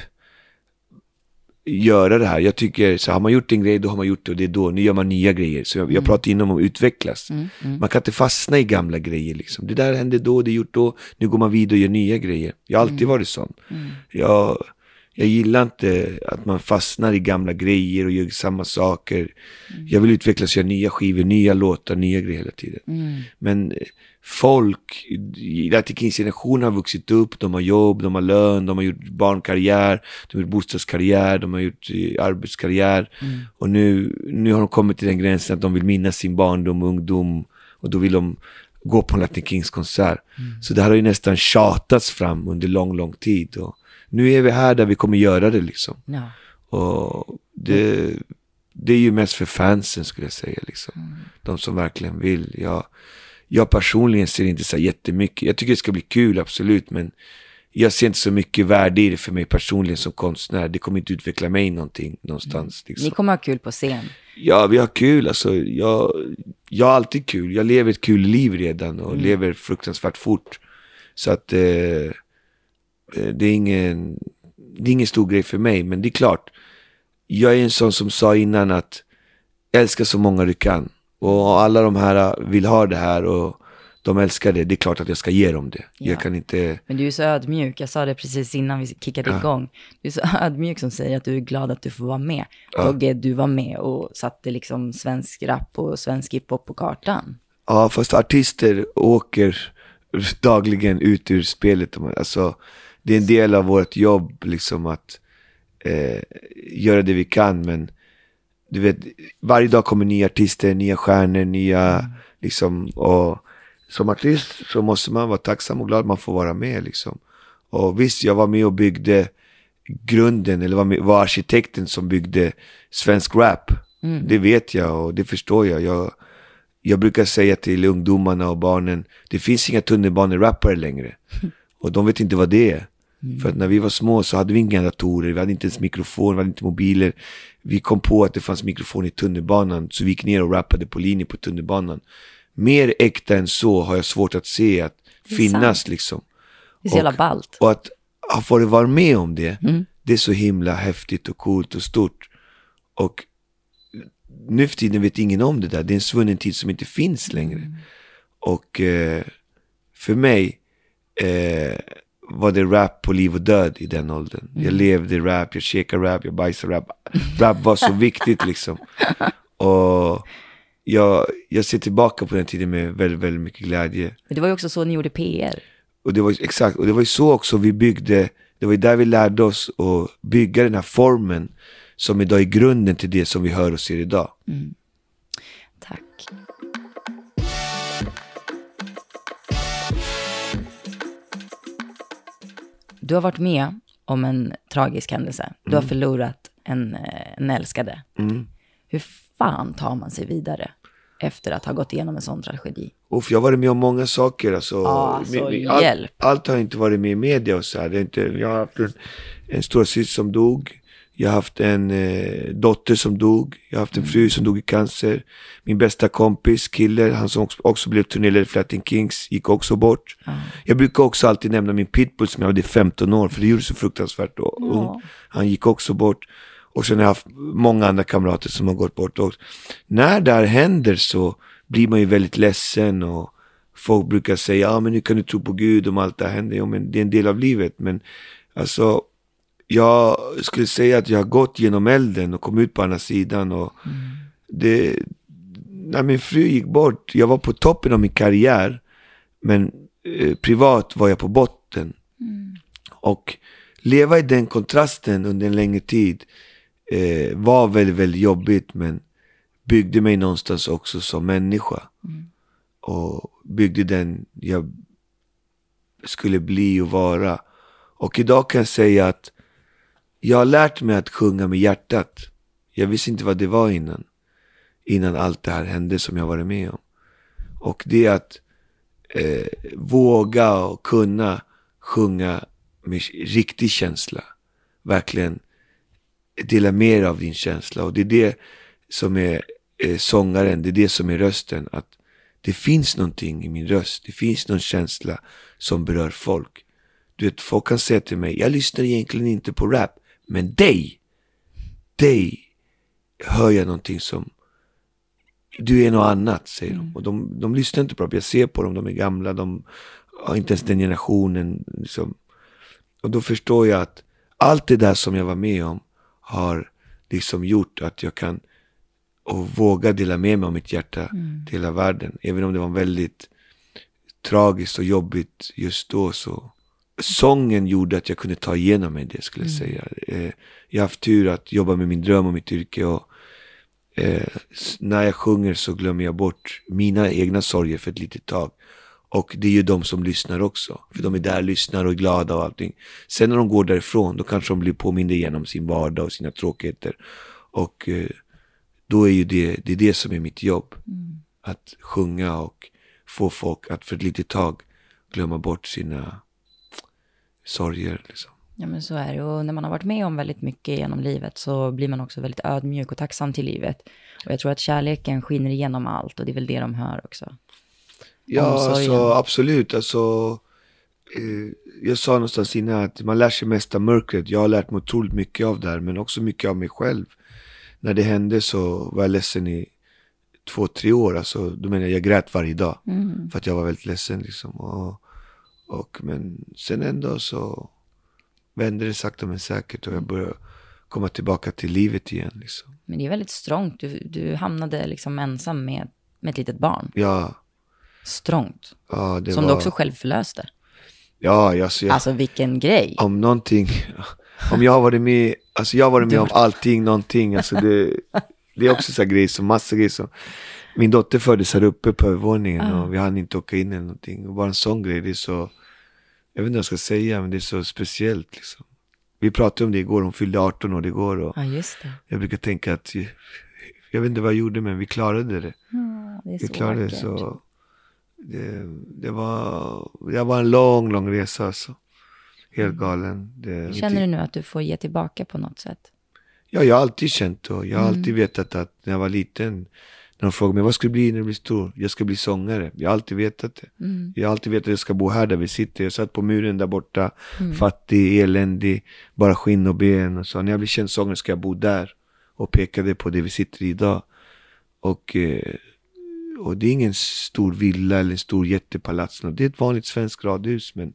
göra det här. Jag tycker, så har man gjort en grej, då har man gjort det och det är då. Nu gör man nya grejer. Så jag, mm. jag pratar inom om att utvecklas. Mm, mm. Man kan inte fastna i gamla grejer liksom. Det där hände då, det är gjort då. Nu går man vidare och gör nya grejer. Jag har alltid mm. varit sån. Mm. Jag, jag gillar inte att man fastnar i gamla grejer och gör samma saker. Mm. Jag vill utvecklas och göra nya skivor, nya låtar, nya grejer hela tiden. Mm. Men folk, Latin Kings generation har vuxit upp, de har jobb, de har lön, de har gjort barnkarriär, de har gjort bostadskarriär, de har gjort arbetskarriär. Mm. Och nu, nu har de kommit till den gränsen att de vill minnas sin barndom och ungdom, och då vill de gå på en Latin Kings konsert. Mm. Så det här har ju nästan tjatats fram under lång, lång tid. Och nu är vi här där vi kommer göra det liksom. Ja. Och det, det är ju mest för fansen skulle jag säga liksom. Mm. De som verkligen vill. Jag, jag personligen ser inte så jättemycket. Jag tycker det ska bli kul, absolut. Men jag ser inte så mycket värde i det för mig personligen som konstnär. Det kommer inte utveckla mig någonting någonstans. Liksom. Ni kommer ha kul på scen. Ja, vi har kul. Alltså, jag, jag har alltid kul. Jag lever ett kul liv redan och mm. lever fruktansvärt fort. Så att eh, det är ingen, det är ingen stor grej för mig. Men det är klart, jag är en sån som sa innan att älska så många du kan. Och alla de här vill ha det här och de älskar det. Det är klart att jag ska ge dem det. Ja. Jag kan inte... Men du är så ödmjuk. Jag sa det precis innan vi kickade ja. igång. Du är så ödmjuk som säger att du är glad att du får vara med. Ja. Togge, du var med och satte liksom svensk rap och svensk hiphop på kartan. Ja, fast artister åker dagligen ut ur spelet. Alltså, det är en del av vårt jobb liksom att eh, göra det vi kan. Men du vet, varje dag kommer nya artister, nya stjärnor, nya mm. liksom, och som artist så måste man vara tacksam och glad att man får vara med liksom. Och visst, jag var med och byggde grunden, eller var, med, var arkitekten som byggde svensk rap. Mm. Det vet jag och det förstår jag. jag. Jag brukar säga till ungdomarna och barnen, det finns inga tunnelbanerappare längre. Och de vet inte vad det är. Mm. För att när vi var små så hade vi inga datorer, vi hade inte ens mikrofon, vi hade inte mobiler. Vi kom på att det fanns mikrofon i tunnelbanan, så vi gick ner och rappade på linje på tunnelbanan. Mer äkta än så har jag svårt att se att finnas sant. Liksom. Det är så jävla ballt. Och att ha fått vara med om det, mm. det är så himla häftigt och coolt och stort. Och nu för tiden vet ingen om det där. Det är en svunnen tid som inte finns längre. Mm. Och eh, för mig eh, var det rap på liv och död i den åldern. Mm. Jag levde rap, jag käkade rap, jag bajsade rap. Rap var så viktigt liksom. Och jag, jag ser tillbaka på den tiden med väldigt, väldigt mycket glädje. Men det var ju också så ni gjorde P R. Och det var exakt, och det var ju så också vi byggde, det var ju där vi lärde oss att bygga den här formen som idag är grunden till det som vi hör och ser idag. Mm. Tack. Du har varit med om en tragisk händelse. Du har förlorat en, en älskade. Mm. Hur fan tar man sig vidare efter att ha gått igenom en sån tragedi? Uff, jag har varit med om många saker. Alltså, ah, så med, all, hjälp. Allt har inte varit med i media och så här. Det är inte, jag har haft en, en stor syster som dog. Jag har haft en eh, dotter som dog. Jag har haft en fru som dog i cancer. Min bästa kompis, Killer, han som också, också blev turnerledare för Latin Kings, gick också bort. Mm. Jag brukar också alltid nämna min pitbull som jag hade femton år, för det gjorde så fruktansvärt då. Mm. Ung. Han gick också bort. Och sen har jag haft många andra kamrater som har gått bort också. När det här händer så blir man ju väldigt ledsen och folk brukar säga, ja ah, men nu kan du tro på Gud om allt det här händer. Ja, men det är en del av livet. Men alltså, jag skulle säga att jag har gått genom elden och kom ut på andra sidan. Och mm. det, när min fru gick bort, jag var på toppen av min karriär, men eh, privat var jag på botten. Mm. Och leva i den kontrasten under en längre tid eh, var väldigt, väldigt jobbigt, men byggde mig någonstans också som människa. Mm. Och byggde den jag skulle bli och vara. Och idag kan jag säga att jag har lärt mig att sjunga med hjärtat. Jag visste inte vad det var innan. Innan allt det här hände som jag varit med om. Och det är att eh, våga och kunna sjunga med riktig känsla. Verkligen dela mer av din känsla. Och det är det som är eh, sångaren. Det är det som är rösten. Att det finns någonting i min röst. Det finns någon känsla som berör folk. Du vet, folk kan säga till mig, jag lyssnar egentligen inte på rap, men dig, dig hör jag någonting som, du är något annat, säger de. Och de, de lyssnar inte på rap, jag ser på dem, de är gamla, de har inte ens den generationen. Liksom. Och då förstår jag att allt det där som jag var med om har liksom gjort att jag kan och våga dela med mig av mitt hjärta mm. till hela världen. Även om det var väldigt tragiskt och jobbigt just då, så sången gjorde att jag kunde ta igenom mig det, skulle jag mm. säga. Eh, jag har haft tur att jobba med min dröm och mitt yrke, och eh, när jag sjunger så glömmer jag bort mina egna sorger för ett litet tag. Och det är ju de som lyssnar också. För de är där, lyssnar och är glada och allting. Sen när de går därifrån, då kanske de blir påminda igenom sin vardag och sina tråkigheter. Och eh, då är ju det, det är det som är mitt jobb. Mm. Att sjunga och få folk att för ett litet tag glömma bort sina sorger. Liksom. Ja, men så är det. Och när man har varit med om väldigt mycket genom livet så blir man också väldigt ödmjuk och tacksam till livet. Och jag tror att kärleken skiner igenom allt, och det är väl det de hör också. Ja, alltså, absolut. Alltså, eh, jag sa någonstans innan att man lär sig mest av mörkret. Jag har lärt mig otroligt mycket av det här, men också mycket av mig själv. När det hände så var jag ledsen i två, tre år. Alltså, då menar jag, jag grät varje dag. Mm. För att jag var väldigt ledsen. Liksom. Och, och, men sen ändå så vände det sakta men säkert. Och jag började komma tillbaka till livet igen. Liksom. Men det är väldigt strångt. Du, du hamnade liksom ensam med, med ett litet barn. Ja. Strångt. Ja, det som var... du också själv förlöste. Ja, alltså, jag... alltså vilken grej. Om någonting... Om jag har varit med, alltså jag har varit med du... om allting, någonting, alltså det, det är också så grejer som massa grejer som, min dotter föddes här uppe på övervåningen uh. och vi hann inte åka in eller någonting, och bara en sån grej, det är så, jag vet inte vad jag ska säga, men det är så speciellt liksom. Vi pratade om det igår, hon fyllde arton år igår, och ja, just det. Jag brukar tänka att, jag vet inte vad jag gjorde, men vi klarade det. Ja, det är vi så klarade det, så det, det var, det var en lång, lång resa alltså. Helt galen. Det, känner du nu att du får ge tillbaka på något sätt? Ja, jag har alltid känt då. Jag har Mm. alltid vetat att när jag var liten, när de frågade mig, vad ska du bli när du blir stor? Jag ska bli sångare. Jag har alltid vetat det. Mm. Jag har alltid vetat att jag ska bo här där vi sitter. Jag satt på muren där borta, Mm. fattig, eländig, bara skinn och ben. Och så när jag blir känd sångare ska jag bo där. Och pekade på det vi sitter i idag. Och, eh, och det är ingen stor villa eller en stor jättepalats. Det är ett vanligt svenskt radhus, men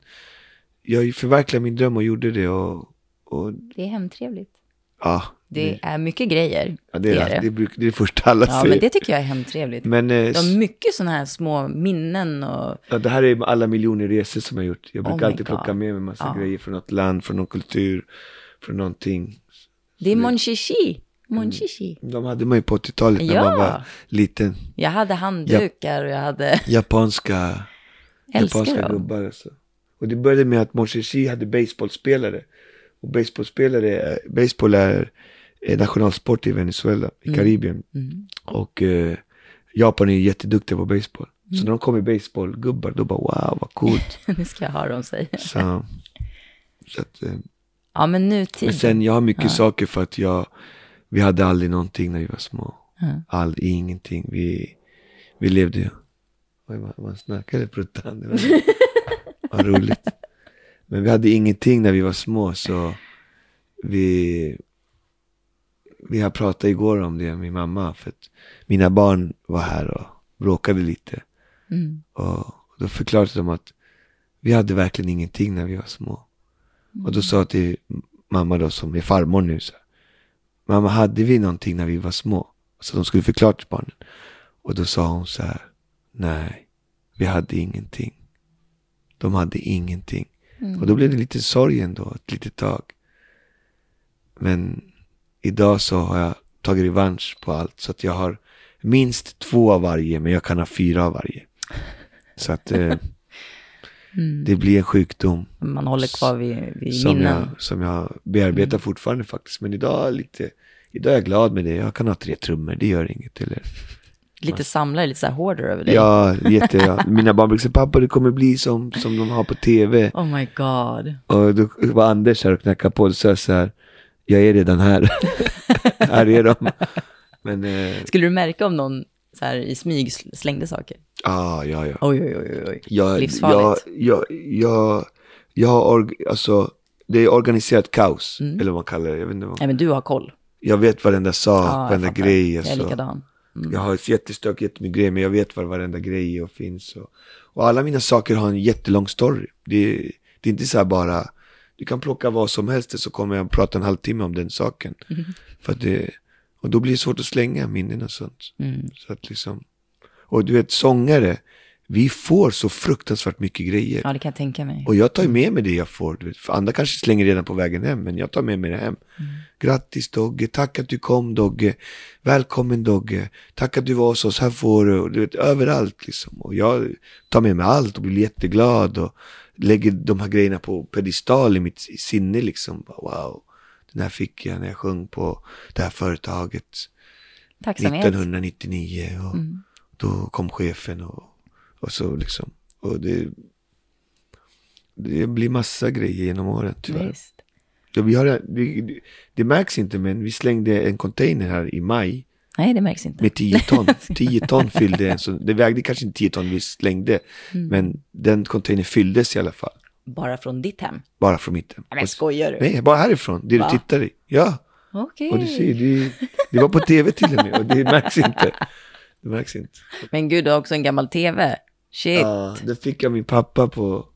jag förverkligade min dröm och gjorde det. Och, och... Det är hemtrevligt. Ja. Det, det är mycket grejer. Ja, det, är, det, är det. Det, bruk, det är det första alla ja, säger. Men det tycker jag är hemtrevligt. Men, eh, de har mycket sådana här små minnen. Och... Ja, det här är alla miljoner resor som jag gjort. Jag brukar oh alltid plocka med mig en massa ja. grejer från något land, från någon kultur, från någonting. Det är Monchichi. Monchichi. Mm. De hade man ju på åttiotalet när ja. man var liten. Jag hade handdukar och jag hade... Japanska, japanska dem. gubbar. Alltså. Och det började med att Monchichi hade baseballspelare. Och baseballspelare, baseball är nationalsport i Venezuela, i mm. Karibien. Mm. Och eh, Japan är ju jätteduktiga på baseball. Mm. Så när de kom i baseballgubbar, då bara wow, vad coolt. Det ska jag höra dem säga. Så, så att, eh, ja, men nu tid. Men sen, jag har mycket ja. saker för att jag, vi hade aldrig någonting när vi var små. Mm. All, ingenting. Vi, vi levde ju. Oj, man, man snackade pruttan. Det var, var roligt. Men vi hade ingenting när vi var små, så vi... Vi har pratat igår om det med min mamma, för att mina barn var här och bråkade lite. Mm. Och då förklarade de att vi hade verkligen ingenting när vi var små. Mm. Och då sa jag till mamma då, som är farmor nu, så här, mamma, hade vi någonting när vi var små? Så de skulle förklara till barnen. Och då sa hon så här, nej, vi hade ingenting. De hade ingenting. Mm. Och då blev det lite sorg ändå, ett litet tag. Men idag så har jag tagit revansch på allt. Så att jag har minst två av varje, men jag kan ha fyra av varje. Så att eh, mm. det blir en sjukdom. Man håller kvar vid, vid som minnen. Jag, som jag bearbetar mm. fortfarande faktiskt. Men idag, lite, idag är jag glad med det. Jag kan ha tre trummor, det gör inget. Eller... Lite samlare, lite så här hårdare över dig. Ja, jätte, ja. Mina barn brukar säga, pappa, det kommer bli som, som de har på tv. Oh my god. Och då var Anders här och knackade på och sa så här, jag är redan här. Här är de. Men, eh, skulle du märka om någon så här i smyg slängde saker? Ah, ja, ja. Oj, oj, oj, oj. Jag, Livsfarligt. Jag, jag, jag, jag har, org, alltså, det är organiserat kaos, Mm. eller vad man kallar det. Jag vet inte vad. Nej, men du har koll. Jag vet varenda sak, Ja, varenda fattar. grej. Jag är Alltså. likadan. Mm. Jag har ett jättestök, jättemycket grejer, men jag vet var varenda grej och finns. Och, och alla mina saker har en jättelång story. Det, det är inte så här bara, du kan plocka vad som helst så kommer jag prata en halvtimme om den saken. Mm. För att det, och då blir det svårt att slänga minnen och sånt. Mm. Så att liksom, och du vet, sångare, vi får så fruktansvärt mycket grejer. Ja, det kan jag tänka mig. Och jag tar ju med mig det jag får. Du vet. För andra kanske slänger redan på vägen hem. Men jag tar med mig det hem. Mm. Grattis Dogge. Tack att du kom Dogge. Välkommen Dogge. Tack att du var hos oss. Här får du. Du vet, överallt liksom. Och jag tar med mig allt och blir jätteglad. Och lägger de här grejerna på pedestal i mitt sinne liksom. Wow. Den här fick jag när jag sjöng på det här företaget. Tacksamhet. nittonhundranittionio. Och Mm. då kom chefen och Och så liksom. Och det, det blir massa grejer genom åren tyvärr. Visst. Ja, vi har, det, det, det märks inte, men vi slängde en container här i maj. Nej, det märks inte. Med tio ton. tio ton fyllde en. Så det vägde kanske inte tio ton vi slängde. Mm. Men den containern fylldes i alla fall. Bara från ditt hem? Bara från mitt hem. Men skojar du? Nej, bara härifrån. Det Va? Du tittar i. Ja. Okej. Och du ser, det, det var på tv till och med. Och det märks inte. Det märks inte. Men gud, du har också en gammal tv. Shit. Ja, det fick jag min pappa på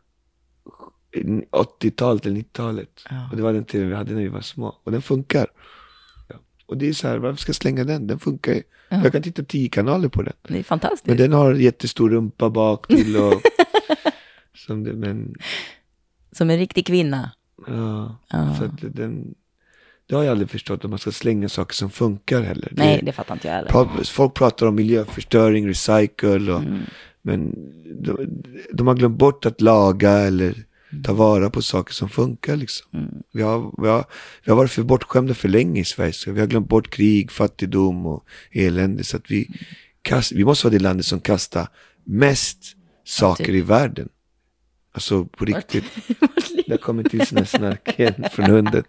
åttiotalet eller nittiotalet. Ja. Och det var den tv vi hade när vi var små. Och den funkar. Ja. Och det är så här, varför ska jag slänga den? Den funkar ju. Ja. Jag kan titta tio kanaler på den. Det är fantastiskt. Men den har jättestor rumpa bak till och som det, men som en riktig kvinna. Ja, ja. Så att den, det har jag aldrig förstått, att man ska slänga saker som funkar heller. Nej, det, det fattar inte jag heller. Folk pratar om miljöförstöring, recycle och, mm. men de, de har glömt bort att laga eller ta vara på saker som funkar liksom. Mm. Vi, har, vi, har, vi har varit för bortskämda för länge i Sverige, så vi har glömt bort krig, fattigdom och elände, så att vi, mm. kast, vi måste vara det landet som kastar mest saker typ i världen. Alltså på riktigt. Det kommer till såna snarken från hunden.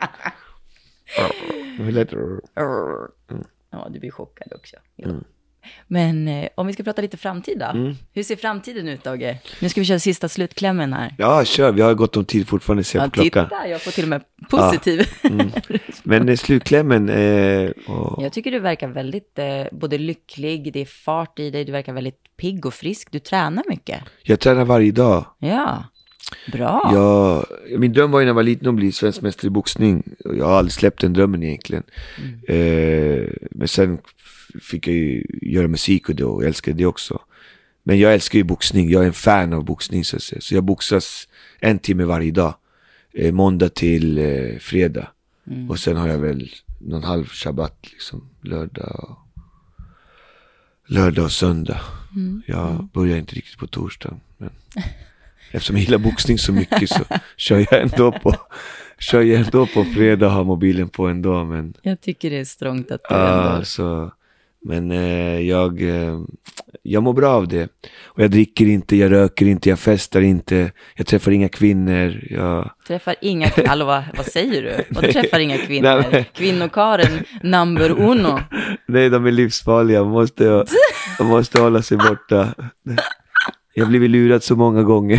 Mm. Ja, du blir chockad också. Ja. Mm. Men eh, om vi ska prata lite framtid då. Mm. Hur ser framtiden ut, Dogge? Nu ska vi köra sista slutklämmen här. Ja, kör. Vi har gått om tid fortfarande, ser jag ja, på klockan. Titta, jag får till och med positiv. Ja. Mm. Men eh, slutklämmen... Eh, och... Jag tycker du verkar väldigt eh, både lycklig, det är fart i dig, du verkar väldigt pigg och frisk. Du tränar mycket. Jag tränar varje dag. Ja, bra. Ja, min dröm var ju när jag var liten att bli svensk mästare i boxning. Jag har aldrig släppt den drömmen egentligen. Mm. Eh, men sen fick jag ju göra musik och, då, och jag älskade det också. Men jag älskar ju boxning. Jag är en fan av boxning, så att säga. Så jag boxas en timme varje dag. Eh, måndag till eh, fredag. Mm. Och sen har jag väl någon halv shabbat liksom. Lördag och, lördag och söndag. Mm. Jag mm. börjar inte riktigt på torsdagen. Men eftersom jag gillar boxning så mycket så kör jag ändå på kör jag ändå på fredag och har mobilen på en dag. Men jag tycker det är strångt att du uh, ändå... så, men eh, jag, eh, jag mår bra av det. Och jag dricker inte, jag röker inte, jag festar inte. Jag träffar inga kvinnor. Jag... Träffar inga kvinnor? Alltså, vad, vad säger du? Och du träffar inga kvinnor? Nej, men... Kvinnokaren number uno. Nej, de är livsfarliga. Man måste, jag, man måste hålla sig borta. Jag har blivit lurad så många gånger.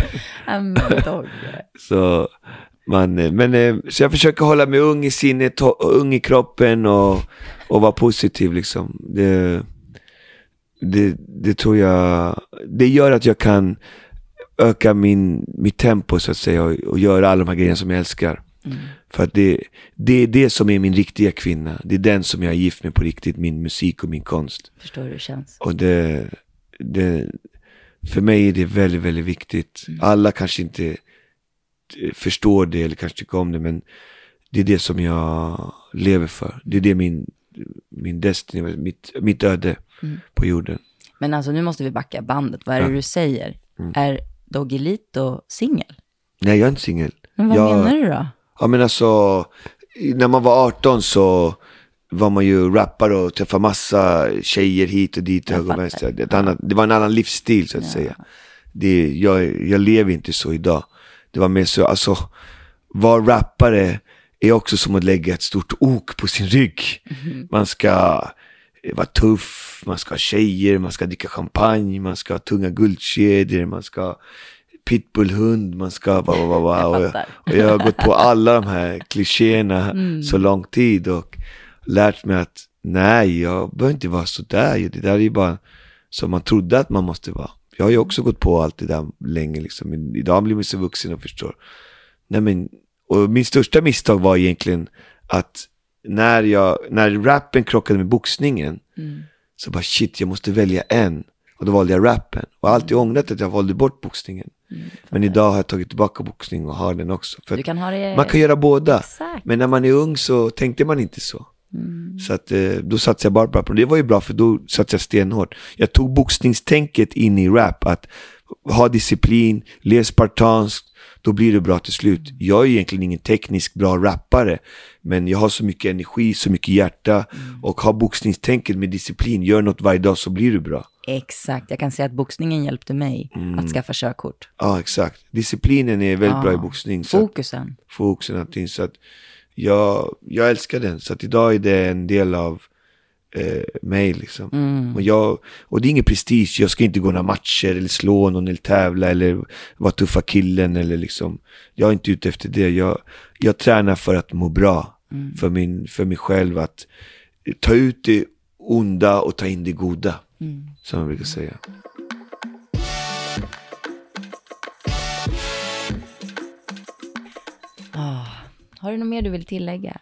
så, man, men, så jag försöker hålla mig ung i sinnet, ung i kroppen och, och vara positiv liksom. Det, det, det tror jag, det gör att jag kan öka min, mitt tempo så att säga och, och göra alla de här grejerna som jag älskar. Mm. För att det, det är det som är min riktiga kvinna. Det är den som jag är gift med på riktigt, min musik och min konst. Förstår hur det känns. Och det, det för mig är det väldigt, väldigt viktigt. Mm. Alla kanske inte förstår det eller kanske tycker om det, men det är det som jag lever för. Det är det min, min destiny, mitt, mitt öde mm. på jorden. Men alltså nu måste vi backa bandet. Vad är det ja. du säger? Mm. Är Doggelito singel? Nej, jag är inte singel. Men vad jag, menar du då? Ja, men alltså, när man var arton så var man ju rappare och träffade massa tjejer hit och dit. Och och ett ja. annat, det var en annan livsstil så att ja. säga. Det, jag, jag lever inte så idag. Det var mer så, alltså, var rappare är också som att lägga ett stort ok på sin rygg. Mm. Man ska vara tuff, man ska ha tjejer, man ska dricka champagne, man ska ha tunga guldkedjor, man ska ha pitbullhund, man ska va, va, va, va. Jag och, jag, och jag har gått på alla de här klichéerna mm. så lång tid och lärt mig att nej, jag behöver inte vara så där. Det där är ju bara som man trodde att man måste vara. Jag har ju också gått på allt det där länge liksom. Men idag blir man så vuxen och förstår. Nej, men, och min största misstag var egentligen att när jag när rappen krockade med boxningen mm. så bara shit, jag måste välja en. Och då valde jag rappen. Och alltid ångrat att jag valde bort boxningen. Mm, men idag har jag tagit tillbaka boxning och har den också. För kan ha det... man kan göra båda. Exakt. Men när man är ung så tänkte man inte så. Mm. Så att, då satsade jag bara på rap. Och det var ju bra, för då satsade jag stenhårt. Jag tog boxningstänket in i rap. Att ha disciplin, läs spartanskt, då blir det bra till slut. Jag är egentligen ingen teknisk bra rappare, men jag har så mycket energi, så mycket hjärta mm. och har boxningstänket med disciplin. Gör något varje dag så blir du bra. Exakt, jag kan säga att boxningen hjälpte mig mm. att skaffa körkort. Ja, exakt. Disciplinen är väldigt ah. bra i boxning. Så fokusen. Att, fokusen, allting. Så att jag, jag älskar den. Så att idag är det en del av eh, mig liksom. Mm. Och, jag, och det är ingen prestige. Jag ska inte gå några matcher eller slå någon eller tävla eller vara tuffa killen eller liksom. Jag är inte ute efter det. Jag, jag tränar för att må bra. Mm. För, min, för mig själv. Att ta ut det onda och ta in det goda. Mm. Som jag brukar säga. Oh, har du något mer du vill tillägga?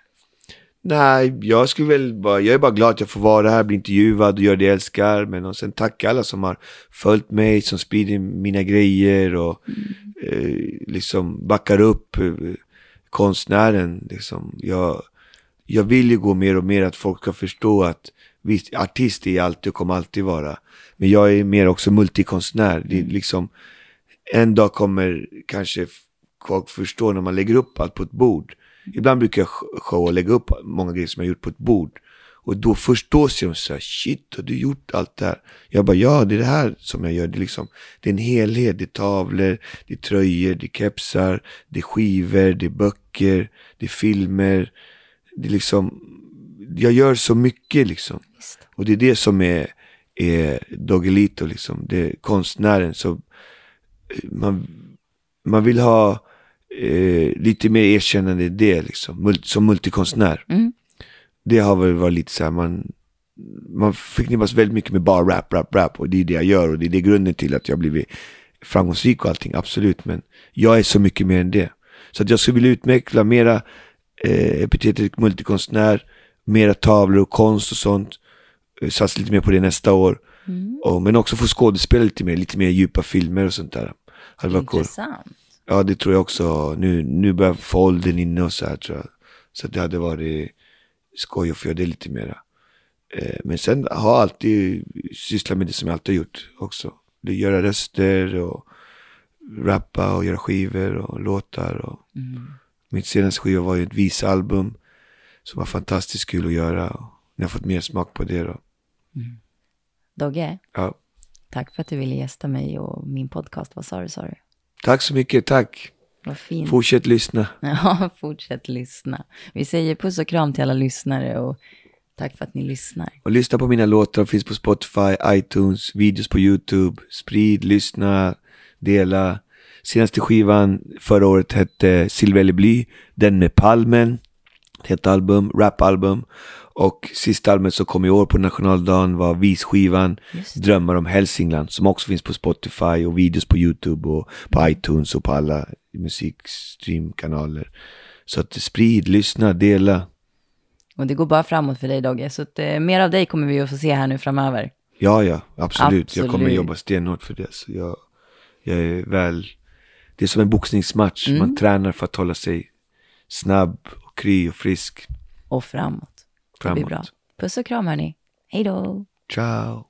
Nej, jag skulle väl bara, jag är bara glad att jag får vara här, bli intervjuad och göra det jag älskar. Men och sen tacka alla som har följt mig, som sprider mina grejer och mm. eh, liksom backar upp eh, konstnären. Liksom. Jag, jag vill ju gå mer och mer att folk ska förstå att visst, artist är alltid och kommer alltid vara. Men jag är mer också multikonstnär. Det är liksom, en dag kommer kanske folk förstå när man lägger upp allt på ett bord. Ibland brukar jag show och lägga upp många grejer som jag gjort på ett bord. Och då först då ser de så här, shit, har du gjort allt det här? Jag bara, ja, det är det här som jag gör. Det är, liksom, det är en helhet, det är tavlor, det är tröjor, det är kepsar, det är skivor, det är böcker, det är filmer. Det är liksom, jag gör så mycket liksom. Och det är det som är, är Doggelito liksom. Det är konstnären. Så man, man vill ha eh, lite mer erkännande i det liksom. Mul- som multikonstnär. Mm. Det har väl varit lite så här, man, man förknippas väldigt mycket med bara rap, rap, rap. Och det är det jag gör. Och det är det grunden till att jag blivit framgångsrik och allting. Absolut. Men jag är så mycket mer än det. Så att jag skulle vilja utveckla mera eh, epitetet multikonstnär. Mera tavlor och konst och sånt. Satsa lite mer på det nästa år. Mm. Och, men också få skådespela lite mer. Lite mer djupa filmer och sånt där. Det intressant. Cool. Ja, det tror jag också. Nu, nu börjar få åldern inne och så här, tror jag. Så det hade varit skoj att få göra det lite mera. Eh, men sen har jag alltid sysslat med det som jag alltid har gjort också. Det göra röster och rappa och göra skivor och låtar. Och mm. Mitt senaste skiva var ju ett visalbum som var fantastiskt kul att göra. Och jag har fått mer smak på det då. Mm. Dogge, ja. Tack för att du ville gästa mig och min podcast. Vad sa du, sa du? Tack så mycket, tack. Vad fint. Fortsätt lyssna. Ja, fortsätt lyssna. Vi säger puss och kram till alla lyssnare och tack för att ni lyssnar. Och lyssna på mina låtar, finns på Spotify, iTunes, videos på YouTube. Sprid, lyssna, dela. Senaste skivan förra året hette Silver eller bly. Den med palmen. Ett album, rapalbum. Och sista albumet som kom i år på nationaldagen var visskivan Drömmar om Hälsingland, som också finns på Spotify och videos på YouTube och på iTunes och på alla musikstreamkanaler. Så att sprid, lyssna, dela. Och det går bara framåt för dig, Dogge. Så att, eh, mer av dig kommer vi att få se här nu framöver. Ja, ja, absolut. absolut. Jag kommer jobba stenhårt för det. Så jag, jag är väl... Det är som en boxningsmatch. Mm. Man tränar för att hålla sig snabb och kry och frisk. Och framåt. Det framåt. blir bra. Puss och kram, hörni. Hej då. Ciao.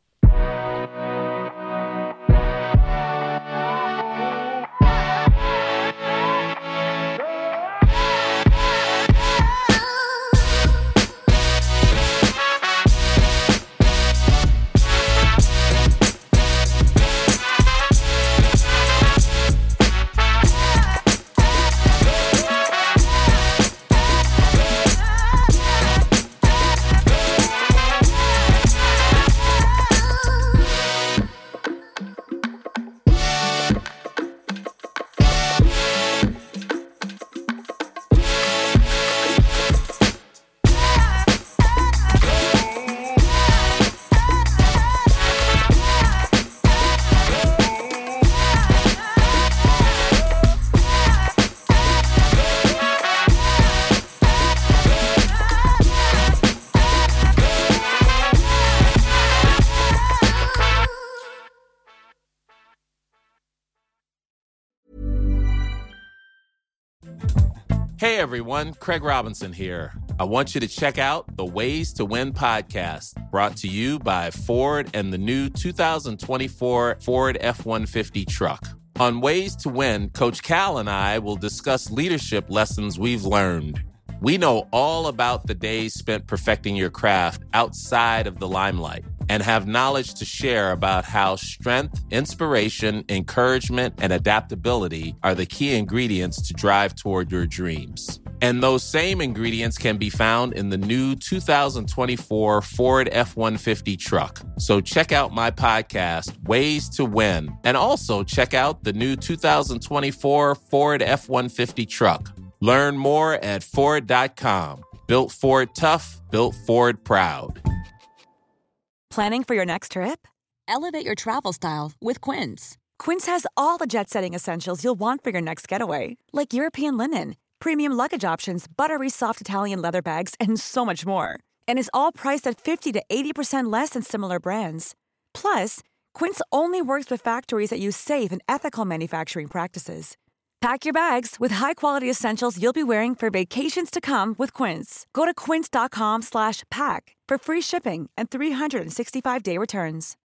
Hey everyone, Craig Robinson here. I want you to check out the Ways to Win podcast, brought to you by Ford and the new two thousand twenty-four Ford F one fifty truck. On Ways to Win, Coach Cal and I will discuss leadership lessons we've learned. We know all about the days spent perfecting your craft outside of the limelight and have knowledge to share about how strength, inspiration, encouragement, and adaptability are the key ingredients to drive toward your dreams. And those same ingredients can be found in the new two thousand twenty-four Ford F one fifty truck. So check out my podcast, Ways to Win, and also check out the new two thousand twenty-four Ford F one fifty truck. Learn more at Ford dot com. Built Ford tough, built Ford proud. Planning for your next trip? Elevate your travel style with Quince. Quince has all the jet-setting essentials you'll want for your next getaway, like European linen, premium luggage options, buttery soft Italian leather bags, and so much more. And is all priced at fifty to eighty percent less than similar brands. Plus, Quince only works with factories that use safe and ethical manufacturing practices. Pack your bags with high-quality essentials you'll be wearing for vacations to come with Quince. Go to quince dot com slash pack for free shipping and three hundred sixty-five day returns.